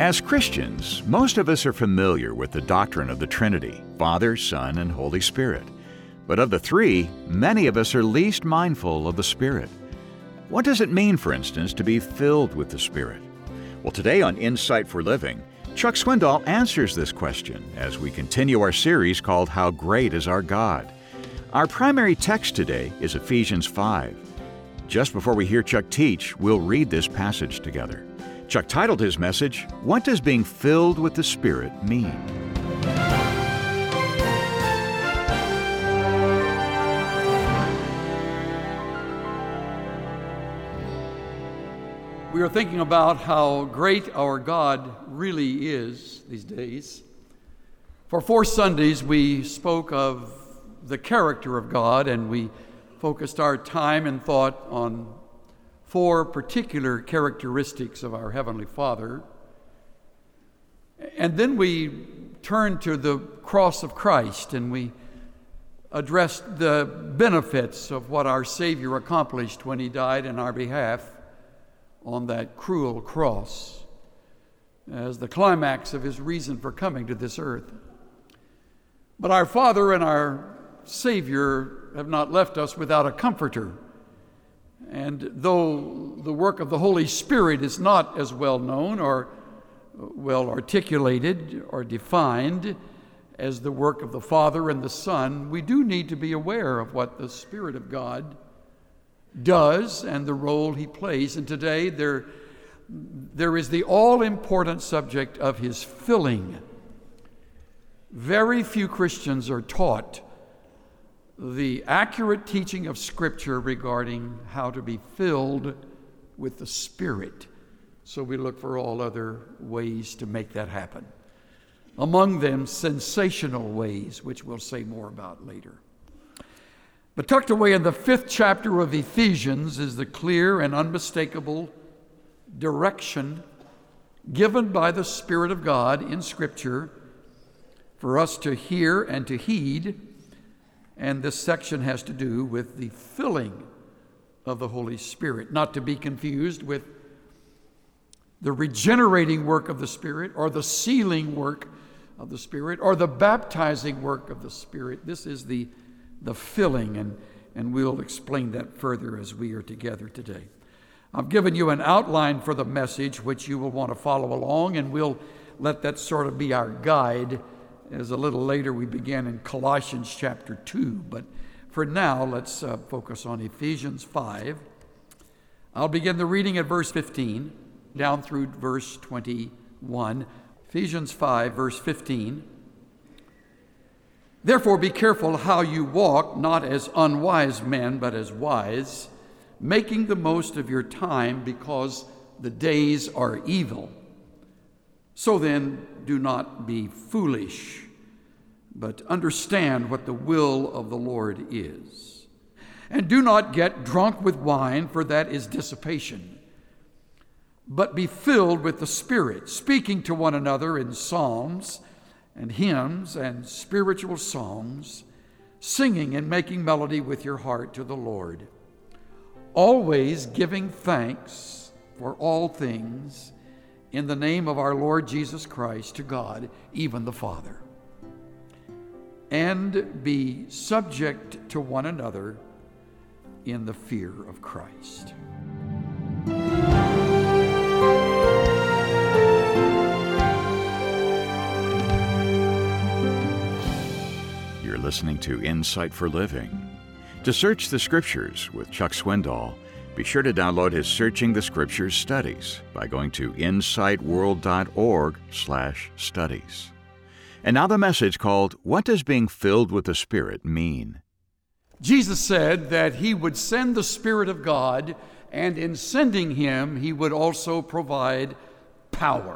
As Christians, most of us are familiar with the doctrine of the Trinity, Father, Son, and Holy Spirit. But of the three, many of us are least mindful of the Spirit. What does it mean, for instance, to be filled with the Spirit? Well, today on Insight for Living, Chuck Swindoll answers this question as we continue our series called How Great is Our God? Our primary text today is Ephesians 5. Just before we hear Chuck teach, we'll read this passage together. Chuck titled his message, What Does Being Filled with the Spirit Mean? We are thinking about how great our God really is these days. For 4 Sundays, we spoke of the character of God, and we focused our time and thought on 4 particular characteristics of our Heavenly Father. And then we turned to the cross of Christ, and we addressed the benefits of what our Savior accomplished when He died in our behalf on that cruel cross as the climax of His reason for coming to this earth. But our Father and our Savior have not left us without a comforter. And though the work of the Holy Spirit is not as well known or well articulated or defined as the work of the Father and the Son, we do need to be aware of what the Spirit of God does and the role He plays. And today there is the all-important subject of His filling. Very few Christians are taught the accurate teaching of Scripture regarding how to be filled with the Spirit. So we look for all other ways to make that happen. Among them, sensational ways, which we'll say more about later. But tucked away in the 5th chapter of Ephesians is the clear and unmistakable direction given by the Spirit of God in Scripture for us to hear and to heed. And this section has to do with the filling of the Holy Spirit, not to be confused with the regenerating work of the Spirit or the sealing work of the Spirit or the baptizing work of the Spirit. This is the filling, and we'll explain that further as we are together today. I've given you an outline for the message which you will want to follow along, and we'll let that sort of be our guide as a little later we begin in Colossians chapter 2. But for now, let's focus on Ephesians 5. I'll begin the reading at verse 15 down through verse 21. Ephesians 5, verse 15. Therefore be careful how you walk, not as unwise men, but as wise, making the most of your time, because the days are evil. So then, do not be foolish, but understand what the will of the Lord is. And do not get drunk with wine, for that is dissipation, but be filled with the Spirit, speaking to one another in psalms and hymns and spiritual songs, singing and making melody with your heart to the Lord, always giving thanks for all things in the name of our Lord Jesus Christ to God, even the Father. And be subject to one another in the fear of Christ. You're listening to Insight for Living. To search the Scriptures with Chuck Swindoll, be sure to download his Searching the Scriptures studies by going to insightworld.org/studies. And now the message called, What Does Being Filled with the Spirit Mean? Jesus said that He would send the Spirit of God, and in sending Him, He would also provide power.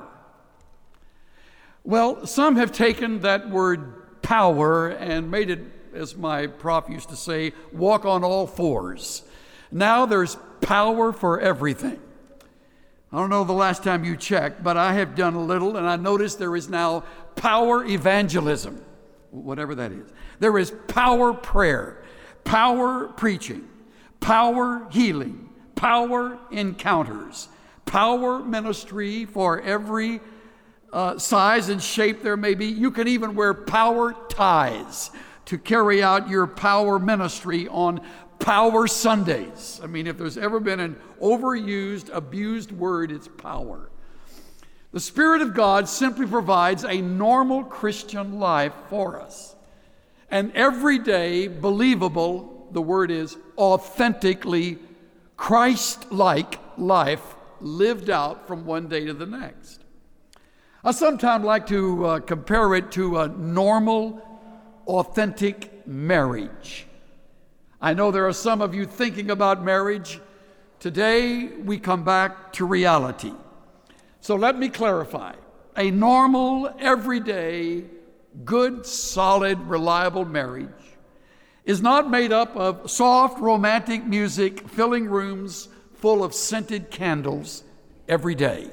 Well, some have taken that word power and made it, as my prof used to say, walk on all fours. Now there's power for everything. I don't know the last time you checked, but I have done a little, and I noticed there is now power evangelism, whatever that is. There is power prayer, power preaching, power healing, power encounters, power ministry for every size and shape there may be. You can even wear power ties to carry out your power ministry on Power Sundays. I mean, if there's ever been an overused, abused word, it's power. The Spirit of God simply provides a normal Christian life for us. An everyday, believable, the word is authentically Christ-like life lived out from one day to the next. I sometimes like to compare it to a normal, authentic marriage. I know there are some of you thinking about marriage. Today, we come back to reality. So let me clarify. A normal, everyday, good, solid, reliable marriage is not made up of soft, romantic music filling rooms full of scented candles every day.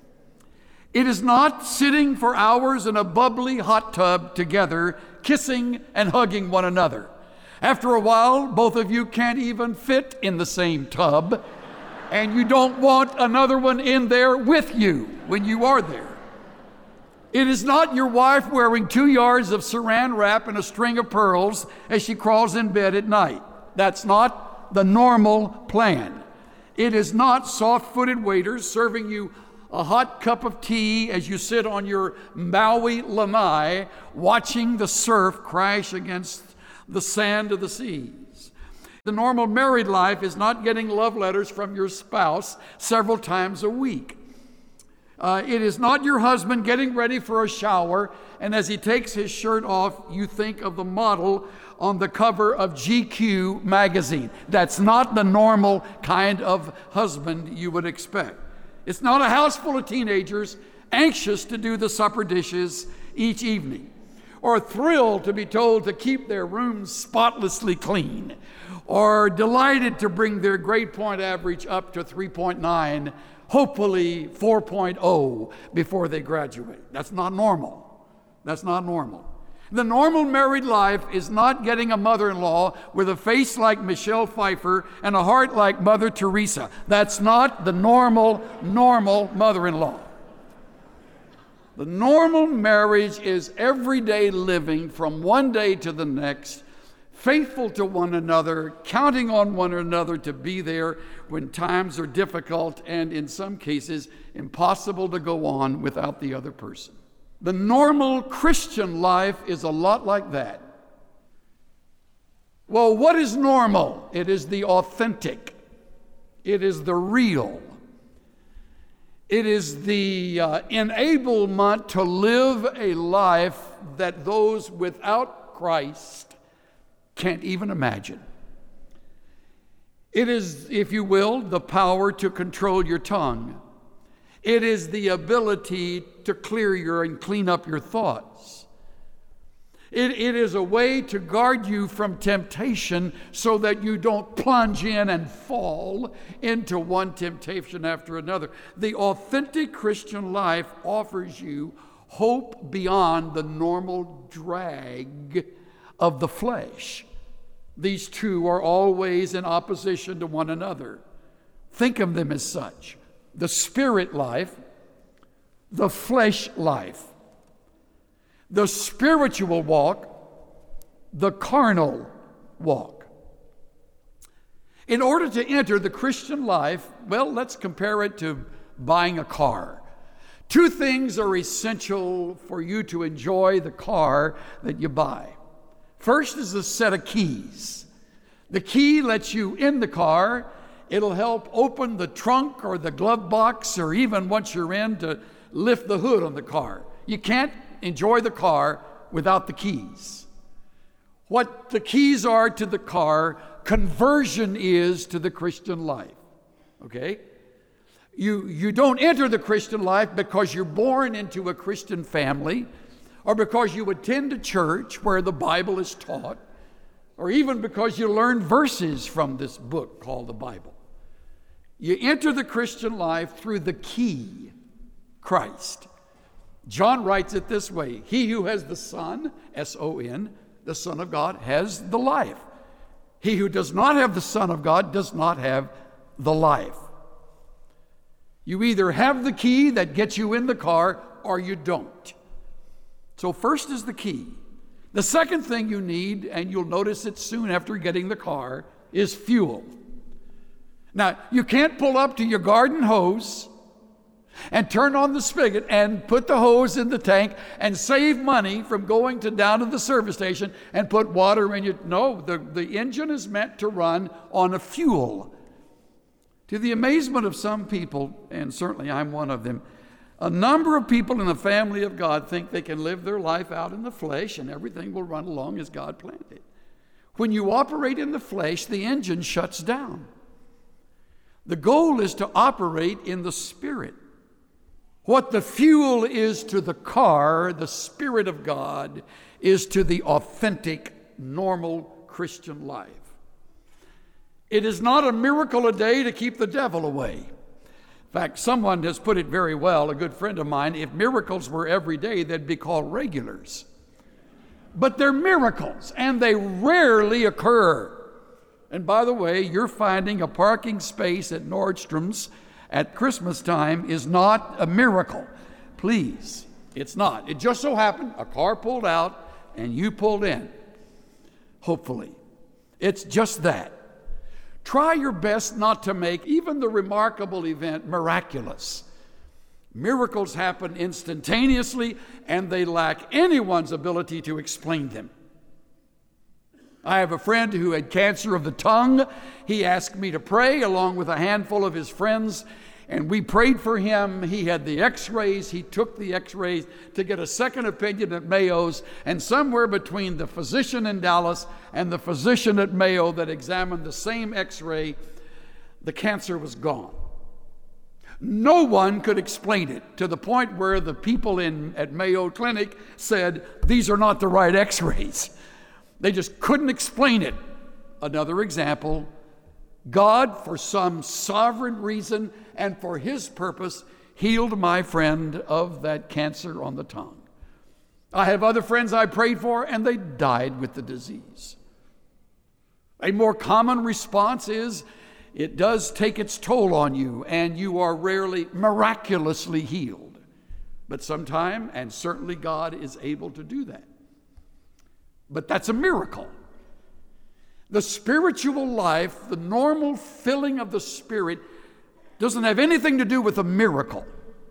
It is not sitting for hours in a bubbly hot tub together, kissing and hugging one another. After a while, both of you can't even fit in the same tub, and you don't want another one in there with you when you are there. It is not your wife wearing 2 yards of saran wrap and a string of pearls as she crawls in bed at night. That's not the normal plan. It is not soft-footed waiters serving you a hot cup of tea as you sit on your Maui lanai watching the surf crash against the sand of the seas. The normal married life is not getting love letters from your spouse several times a week. It is not your husband getting ready for a shower, and as he takes his shirt off, you think of the model on the cover of GQ magazine. That's not the normal kind of husband you would expect. It's not a house full of teenagers anxious to do the supper dishes each evening, or thrilled to be told to keep their rooms spotlessly clean, or delighted to bring their grade point average up to 3.9, hopefully 4.0 before they graduate. That's not normal. That's not normal. The normal married life is not getting a mother-in-law with a face like Michelle Pfeiffer and a heart like Mother Teresa. That's not the normal mother-in-law. The normal marriage is everyday living from one day to the next, faithful to one another, counting on one another to be there when times are difficult and in some cases impossible to go on without the other person. The normal Christian life is a lot like that. Well, what is normal? It is the authentic. It is the real. It is the enablement to live a life that those without Christ can't even imagine. It is, if you will, the power to control your tongue. It is the ability to clear and clean up your thoughts. It is a way to guard you from temptation so that you don't plunge in and fall into one temptation after another. The authentic Christian life offers you hope beyond the normal drag of the flesh. These two are always in opposition to one another. Think of them as such. The spirit life, the flesh life. The spiritual walk, the carnal walk. In order to enter the Christian life, well, let's compare it to buying a car. Two things are essential for you to enjoy the car that you buy. First is a set of keys. The key lets you in the car. It'll help open the trunk or the glove box, or even once you're in, to lift the hood on the car. You can't enjoy the car without the keys. What the keys are to the car, conversion is to the Christian life. Okay? You don't enter the Christian life because you're born into a Christian family, or because you attend a church where the Bible is taught, or even because you learn verses from this book called the Bible. You enter the Christian life through the key, Christ. John writes it this way: he who has the Son, S-O-N, the Son of God, has the life. He who does not have the Son of God does not have the life. You either have the key that gets you in the car, or you don't. So first is the key. The second thing you need, and you'll notice it soon after getting the car, is fuel. Now, you can't pull up to your garden hose and turn on the spigot and put the hose in the tank and save money from going down to the service station and put water in your... No, the engine is meant to run on a fuel. To the amazement of some people, and certainly I'm one of them, a number of people in the family of God think they can live their life out in the flesh and everything will run along as God planned it. When you operate in the flesh, the engine shuts down. The goal is to operate in the Spirit. What the fuel is to the car, the Spirit of God is to the authentic, normal Christian life. It is not a miracle a day to keep the devil away. In fact, someone has put it very well, a good friend of mine, if miracles were every day, they'd be called regulars. But they're miracles, and they rarely occur. And by the way, you're finding a parking space at Nordstrom's at Christmas time is not a miracle. Please, it's not. It just so happened a car pulled out and you pulled in. Hopefully. It's just that. Try your best not to make even the remarkable event miraculous. Miracles happen instantaneously and they lack anyone's ability to explain them. I have a friend who had cancer of the tongue. He asked me to pray along with a handful of his friends, and we prayed for him. He had the x-rays. He took the x-rays to get a second opinion at Mayo's, and somewhere between the physician in Dallas and the physician at Mayo that examined the same x-ray, the cancer was gone. No one could explain it, to the point where the people at Mayo Clinic said, these are not the right x-rays. They just couldn't explain it. Another example, God, for some sovereign reason and for his purpose, healed my friend of that cancer on the tongue. I have other friends I prayed for, and they died with the disease. A more common response is, it does take its toll on you, and you are rarely miraculously healed. But sometime, and certainly God is able to do that. But that's a miracle. The spiritual life, the normal filling of the Spirit, doesn't have anything to do with a miracle.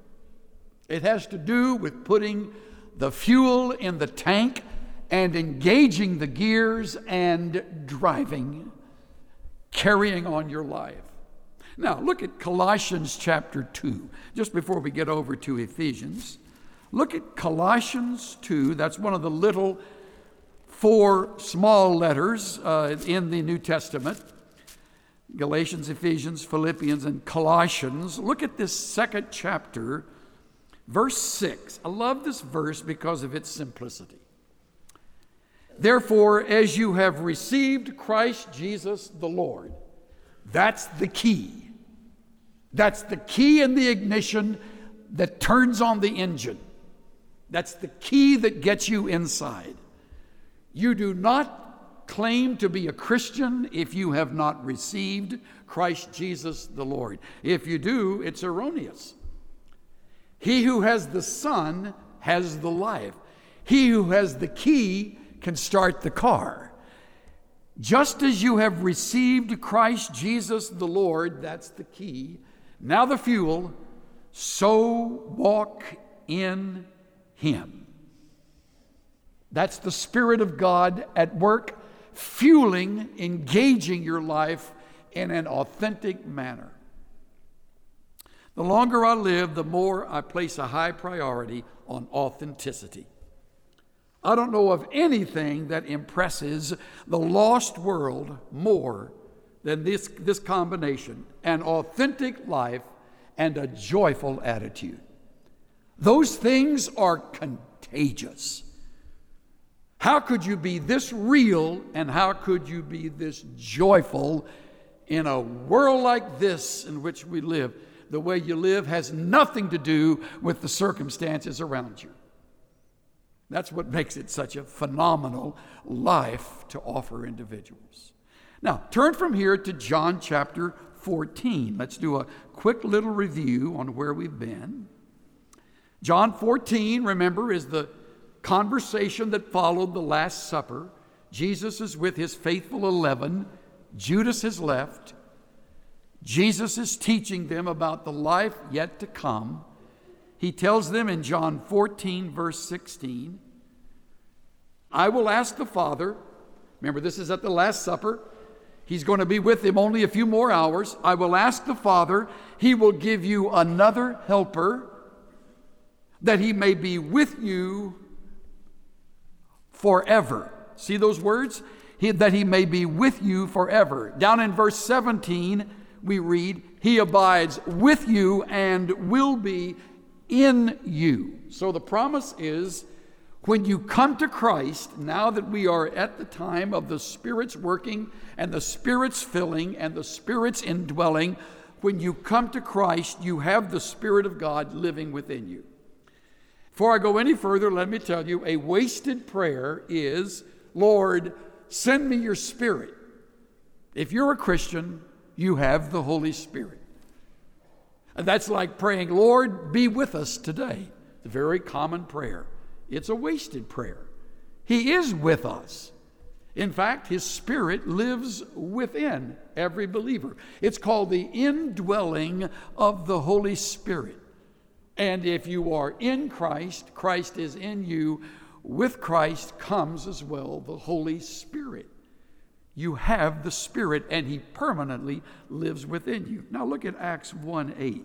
It has to do with putting the fuel in the tank and engaging the gears and driving, carrying on your life. Now, look at Colossians chapter 2, just before we get over to Ephesians. Look at Colossians 2. That's one of the little 4 small letters in the New Testament. Galatians, Ephesians, Philippians, and Colossians. Look at this second chapter, verse 6. I love this verse because of its simplicity. Therefore, as you have received Christ Jesus the Lord, that's the key. That's the key in the ignition that turns on the engine. That's the key that gets you inside. You do not claim to be a Christian if you have not received Christ Jesus the Lord. If you do, it's erroneous. He who has the Son has the life. He who has the key can start the car. Just as you have received Christ Jesus the Lord, that's the key, now the fuel, so walk in him. That's the Spirit of God at work, fueling, engaging your life in an authentic manner. The longer I live, the more I place a high priority on authenticity. I don't know of anything that impresses the lost world more than this combination, an authentic life and a joyful attitude. Those things are contagious. How could you be this real and how could you be this joyful in a world like this in which we live? The way you live has nothing to do with the circumstances around you. That's what makes it such a phenomenal life to offer individuals. Now, turn from here to John chapter 14. Let's do a quick little review on where we've been. John 14, remember, is the conversation that followed the Last Supper. Jesus is with his faithful 11. Judas has left. Jesus is teaching them about the life yet to come. He tells them in John 14, verse 16, I will ask the Father, remember this is at the Last Supper, he's going to be with them only a few more hours. I will ask the Father, he will give you another helper, that he may be with you forever. See those words? That he may be with you forever. Down in verse 17, we read, he abides with you and will be in you. So the promise is, when you come to Christ, now that we are at the time of the Spirit's working and the Spirit's filling and the Spirit's indwelling, when you come to Christ, you have the Spirit of God living within you. Before I go any further, let me tell you, a wasted prayer is, Lord, send me your Spirit. If you're a Christian, you have the Holy Spirit. And that's like praying, Lord, be with us today. It's a very common prayer. It's a wasted prayer. He is with us. In fact, his Spirit lives within every believer. It's called the indwelling of the Holy Spirit. And if you are in Christ, Christ is in you. With Christ comes as well the Holy Spirit. You have the Spirit, and he permanently lives within you. Now look at Acts 1:8.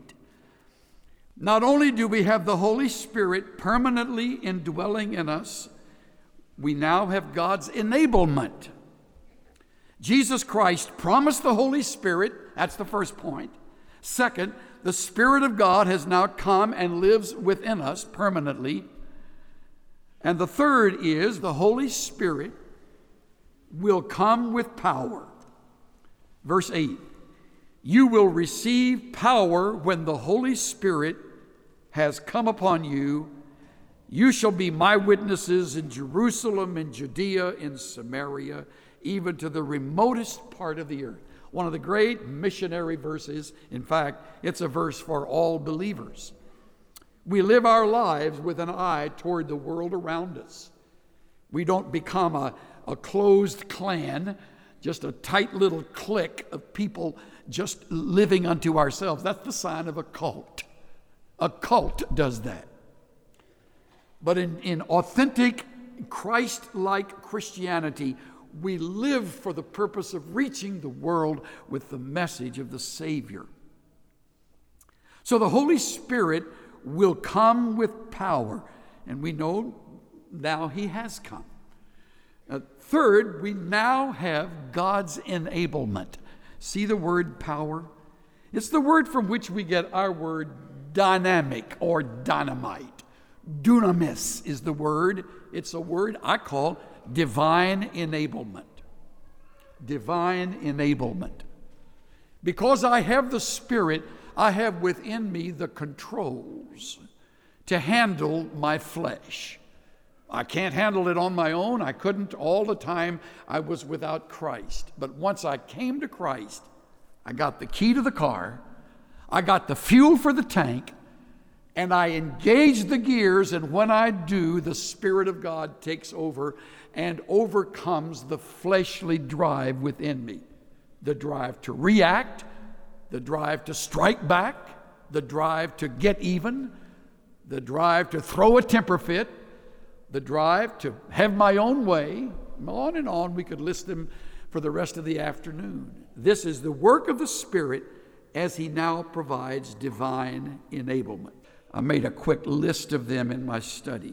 Not only do we have the Holy Spirit permanently indwelling in us, we now have God's enablement. Jesus Christ promised the Holy Spirit. That's the first point. Second, the Spirit of God has now come and lives within us permanently. And the third is the Holy Spirit will come with power. Verse 8, you will receive power when the Holy Spirit has come upon you. You shall be my witnesses in Jerusalem, in Judea, in Samaria, even to the remotest part of the earth. One of the great missionary verses. In fact, it's a verse for all believers. We live our lives with an eye toward the world around us. We don't become a closed clan, just a tight little clique of people just living unto ourselves. That's the sign of a cult. A cult does that. But in authentic Christ-like Christianity, we live for the purpose of reaching the world with the message of the Savior. So the Holy Spirit will come with power, and we know now he has come. Third, we now have God's enablement. See the word power? It's the word from which we get our word dynamic or dynamite. Dunamis is the word. It's a word I call divine enablement. Divine enablement. Because I have the Spirit, I have within me the controls to handle my flesh. I can't handle it on my own. I couldn't all the time I was without Christ. But once I came to Christ, I got the key to the car, I got the fuel for the tank, and I engage the gears, and when I do, the Spirit of God takes over and overcomes the fleshly drive within me. The drive to react, the drive to strike back, the drive to get even, the drive to throw a temper fit, the drive to have my own way. On and on, we could list them for the rest of the afternoon. This is the work of the Spirit as he now provides divine enablement. I made a quick list of them in my study.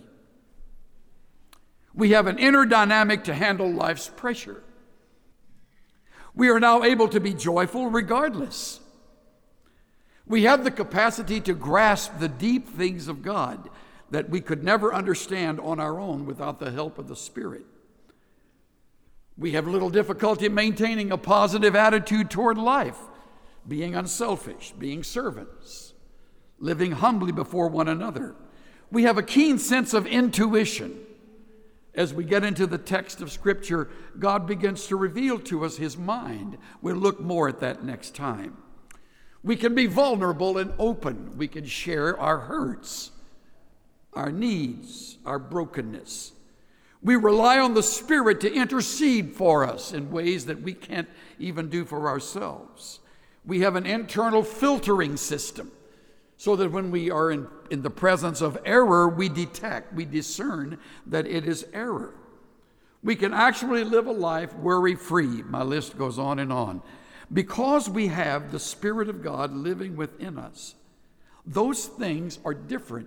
We have an inner dynamic to handle life's pressure. We are now able to be joyful regardless. We have the capacity to grasp the deep things of God that we could never understand on our own without the help of the Spirit. We have little difficulty maintaining a positive attitude toward life, being unselfish, being servants, living humbly before one another. We have a keen sense of intuition. As we get into the text of Scripture, God begins to reveal to us his mind. We'll look more at that next time. We can be vulnerable and open. We can share our hurts. our needs, our brokenness. We rely on the Spirit to intercede for us in ways that we can't even do for ourselves. We have an internal filtering system so that when we are in the presence of error, we discern that it is error. We can actually live a life worry-free. My list goes on and on. Because we have the Spirit of God living within us, those things are different.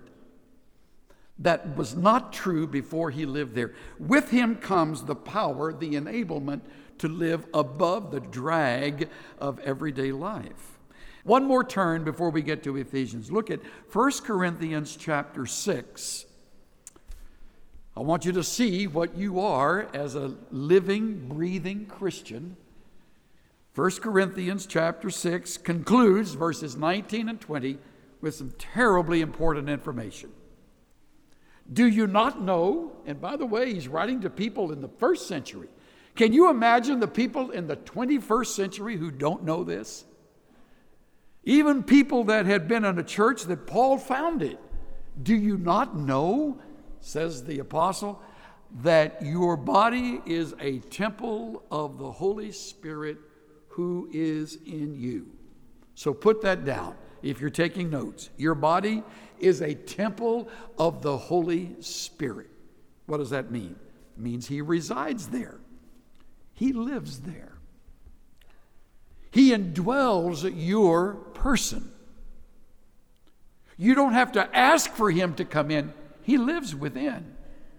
That was not true before he lived there. With him comes the power, the enablement to live above the drag of everyday life. One more turn before we get to Ephesians. Look at 1 Corinthians chapter 6. I want you to see what you are as a living, breathing Christian. 1 Corinthians chapter 6 concludes verses 19 and 20 with some terribly important information. Do you not know? And by the way, he's writing to people in the first century. Can you imagine the people in the 21st century who don't know this? Even people that had been in a church that Paul founded. Do you not know, says the apostle, that your body is a temple of the Holy Spirit who is in you? So put that down if you're taking notes. Your body is a temple of the Holy Spirit. What does that mean? It means he resides there. He lives there. He indwells your person. You don't have to ask for him to come in. He lives within.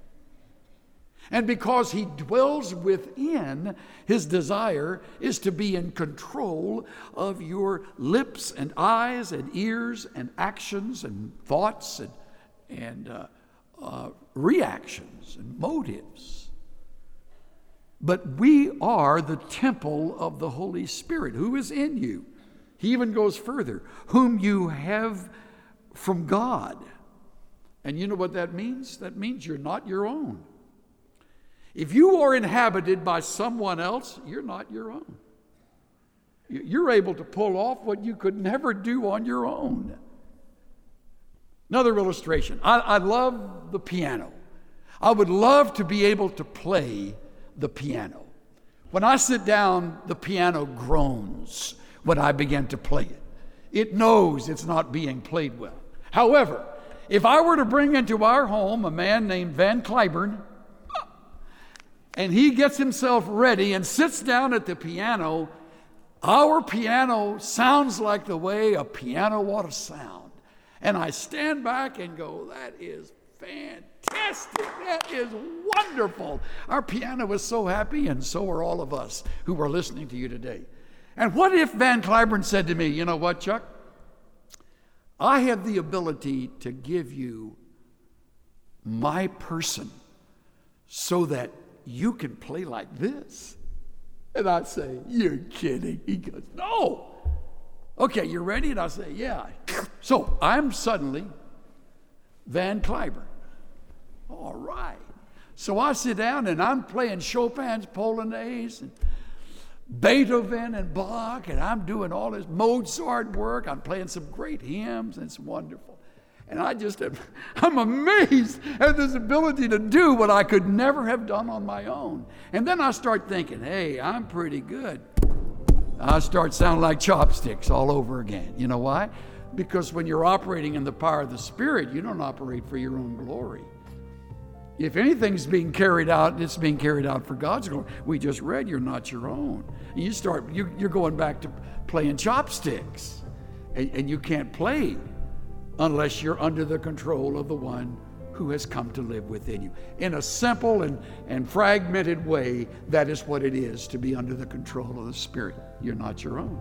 And because he dwells within, his desire is to be in control of your lips and eyes and ears and actions and thoughts and reactions and motives. But we are the temple of the Holy Spirit who is in you. He even goes further, whom you have from God. And you know what that means? That means you're not your own. If you are inhabited by someone else, you're not your own. You're able to pull off what you could never do on your own. Another illustration. I love the piano. I would love to be able to play the piano. When I sit down, the piano groans when I begin to play it. It knows it's not being played well. However, if I were to bring into our home a man named Van Cliburn, and he gets himself ready and sits down at the piano, our piano sounds like the way a piano ought to sound. And I stand back and go, that is fantastic. That is wonderful. Our piano is so happy, and so are all of us who are listening to you today. And what if Van Cliburn said to me, you know what, Chuck? I have the ability to give you my person so that you can play like this. And I'd say, you're kidding. He goes, no. Okay, you ready? And I say, yeah. So I'm suddenly Van Cliburn. All right. So I sit down and I'm playing Chopin's Polonaise and Beethoven and Bach, and I'm doing all this Mozart work. I'm playing some great hymns, and it's wonderful. And I'm amazed at this ability to do what I could never have done on my own. And then I start thinking, hey, I'm pretty good. I start sounding like chopsticks all over again. You know why? Because when you're operating in the power of the Spirit, you don't operate for your own glory. If anything's being carried out, it's being carried out for God's glory. We just read, you're not your own. And you're going back to playing chopsticks. And you can't play unless you're under the control of the one who has come to live within you. In a simple and fragmented way, that is what it is to be under the control of the Spirit. You're not your own.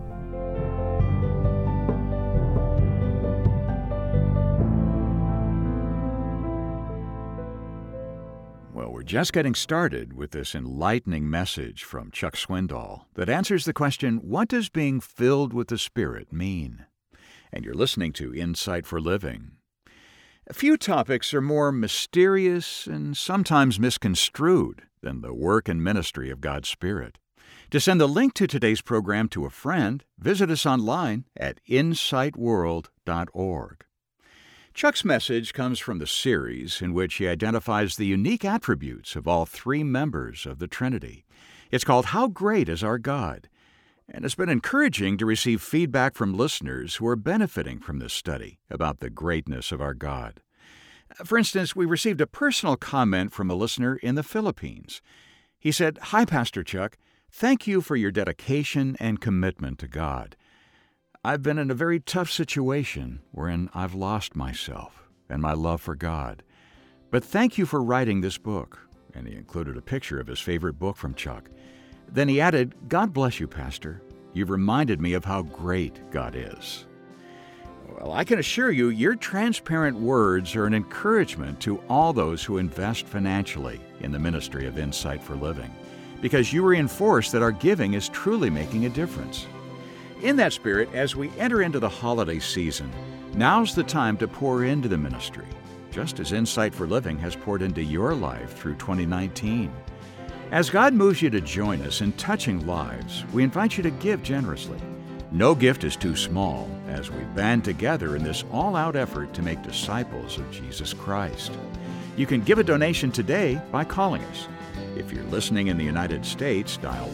Well, we're just getting started with this enlightening message from Chuck Swindoll that answers the question, what does being filled with the Spirit mean? And you're listening to Insight for Living. A few topics are more mysterious and sometimes misconstrued than the work and ministry of God's Spirit. To send the link to today's program to a friend, visit us online at insightworld.org. Chuck's message comes from the series in which he identifies the unique attributes of all three members of the Trinity. It's called How Great is Our God? And it's been encouraging to receive feedback from listeners who are benefiting from this study about the greatness of our God. For instance, we received a personal comment from a listener in the Philippines. He said, "Hi, Pastor Chuck. Thank you for your dedication and commitment to God. I've been in a very tough situation wherein I've lost myself and my love for God. But thank you for writing this book." And he included a picture of his favorite book from Chuck. Then he added, "God bless you, Pastor. You've reminded me of how great God is." Well, I can assure you, your transparent words are an encouragement to all those who invest financially in the ministry of Insight for Living, because you reinforce that our giving is truly making a difference. In that spirit, as we enter into the holiday season, now's the time to pour into the ministry, just as Insight for Living has poured into your life through 2019. As God moves you to join us in touching lives, we invite you to give generously. No gift is too small as we band together in this all-out effort to make disciples of Jesus Christ. You can give a donation today by calling us. If you're listening in the United States, dial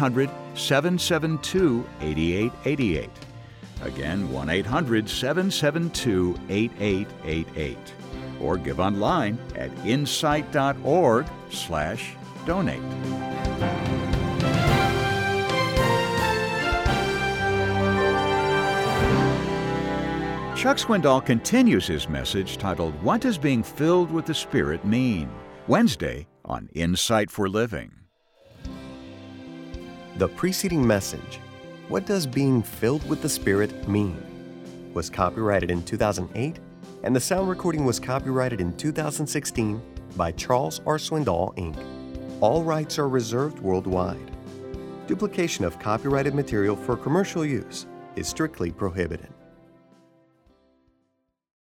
1-800-772-8888. Again, 1-800-772-8888. Or give online at insight.org/donate. Chuck Swindoll continues his message titled, "What Does Being Filled with the Spirit Mean?" Wednesday on Insight for Living. The preceding message, "What Does Being Filled with the Spirit Mean?" was copyrighted in 2008, and the sound recording was copyrighted in 2016 by Charles R. Swindoll, Inc. All rights are reserved worldwide. Duplication of copyrighted material for commercial use is strictly prohibited.